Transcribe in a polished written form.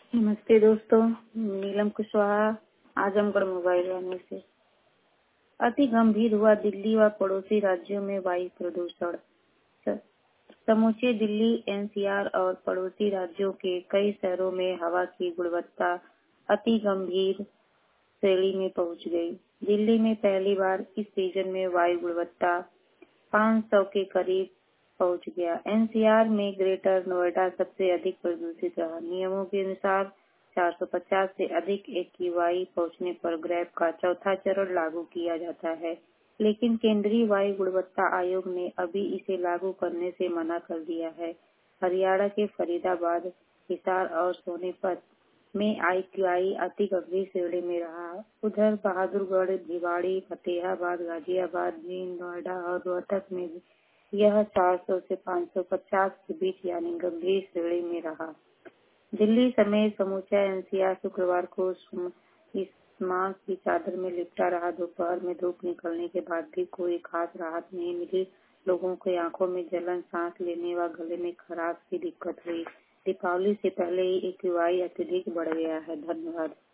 नमस्ते दोस्तों, नीलम कुशवाहा, आजमगढ़ मोबाइल वाले से। अति गंभीर हुआ दिल्ली व पड़ोसी राज्यों में वायु प्रदूषण। समूचे दिल्ली एनसीआर और पड़ोसी राज्यों के कई शहरों में हवा की गुणवत्ता अति गंभीर श्रेणी में पहुंच गई। दिल्ली में पहली बार इस सीजन में वायु गुणवत्ता 500 के करीब पहुंच गया। एनसीआर में ग्रेटर नोएडा सबसे अधिक प्रदूषित रहा। नियमों के अनुसार 450 से अधिक एक्यूआई पहुंचने पर ग्रैब का चौथा चरण लागू किया जाता है, लेकिन केंद्रीय वायु गुणवत्ता आयोग ने अभी इसे लागू करने से मना कर दिया है। हरियाणा के फरीदाबाद, हिसार और सोनीपत में आईक्यूआई अति गंभीर श्रेणी में रहा। उधर बहादुरगढ़, भिवाड़ी, फतेहाबाद, गाजियाबाद, जींद, नोएडा और रोहतक में यह 400 से 550 के बीच यानी गंभीर श्रेणी में रहा। दिल्ली समेत समूचा एनसीआर शुक्रवार को इस माह की चादर में लिपटा रहा। दोपहर में धूप निकलने के बाद भी कोई खास राहत नहीं मिली। लोगों की आंखों में जलन, सांस लेने व गले में खराश की दिक्कत हुई। दीपावली से पहले ही एक्यूआई अत्यधिक बढ़ गया है। धन्यवाद।